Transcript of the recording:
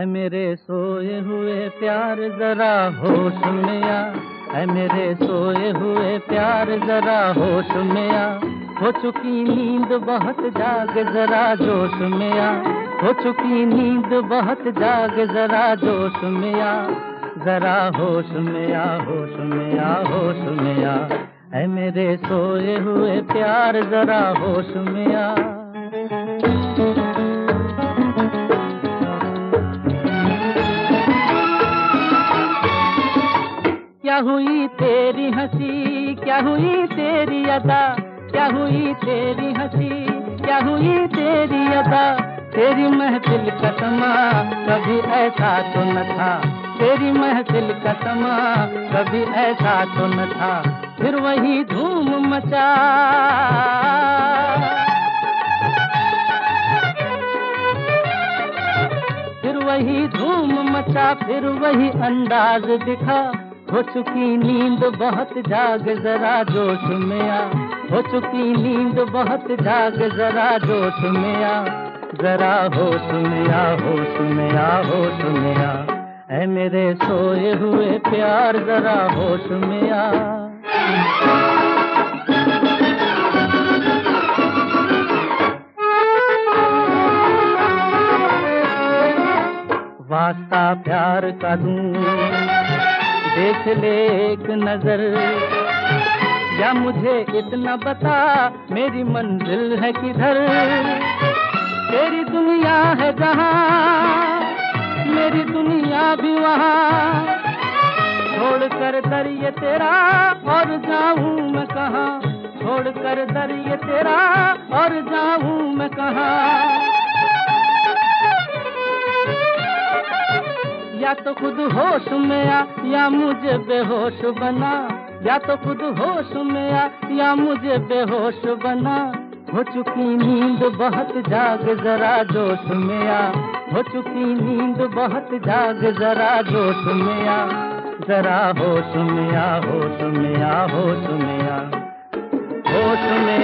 ऐ मेरे सोए हुए प्यार जरा होश में आ, ऐ मेरे सोए हुए प्यार जरा होश में आ, हो चुकी नींद बहुत जाग जरा जोश में आ, हो चुकी नींद बहुत जाग जरा जोश में आ, जरा होश में आ, होश में आ, होश में आ, ऐ मेरे सोए हुए प्यार जरा होश में आ। क्या हुई तेरी हंसी, क्या हुई तेरी अदा, क्या हुई तेरी हंसी, क्या हुई तेरी अदा, तेरी महफिल का समा कभी ऐसा तो न था, तेरी महफिल का समा कभी ऐसा तो न था, फिर वही धूम मचा, फिर वही धूम मचा, फिर वही अंदाज दिखा, हो चुकी नींद बहुत जाग जरा जोश में आ, हो चुकी नींद बहुत जाग जरा जोश में आ, जरा होश में आ, होश में आ, होश में आ, ऐ मेरे सोए हुए प्यार जरा होश में आ। वास्ता प्यार का दूं देख ले एक नजर, या मुझे इतना बता मेरी मंजिल है किधर, तेरी दुनिया है जहाँ मेरी दुनिया भी वहाँ, छोड़ कर दर ये तेरा और जाऊँ मैं कहाँ, छोड़ कर दर ये तेरा और जाऊँ मैं कहाँ, या तो खुद होश में आ या मुझे बेहोश बना, या तो खुद होश में आ या मुझे बेहोश बना, हो चुकी नींद बहुत जाग जरा जोश में आ, हो चुकी नींद बहुत जाग जरा जोश में आ, जरा होश में आ, होश में आ, होश में आ, होश में